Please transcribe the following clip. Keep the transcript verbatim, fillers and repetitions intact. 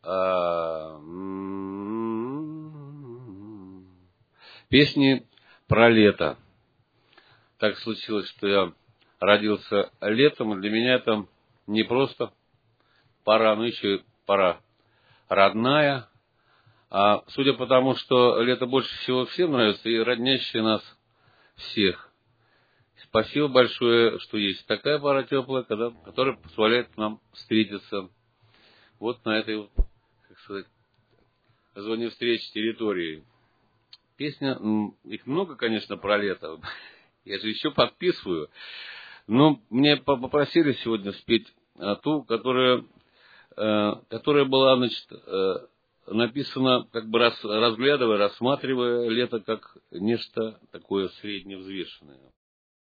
А, Песни про лето. Так случилось, что я родился летом, и для меня это не просто пора, но еще и пора родная. А судя по тому, что лето больше всего всем нравится и роднящее нас всех. Спасибо большое, что есть такая пора теплая, когда, которая позволяет нам встретиться вот на этой, как сказать, зоне встречи территории. Песня, их много, конечно, про лето. Я же еще подписываю. Но мне попросили сегодня спеть ту, которая, которая была, значит, написана, как бы разглядывая, рассматривая лето как нечто такое средневзвешенное.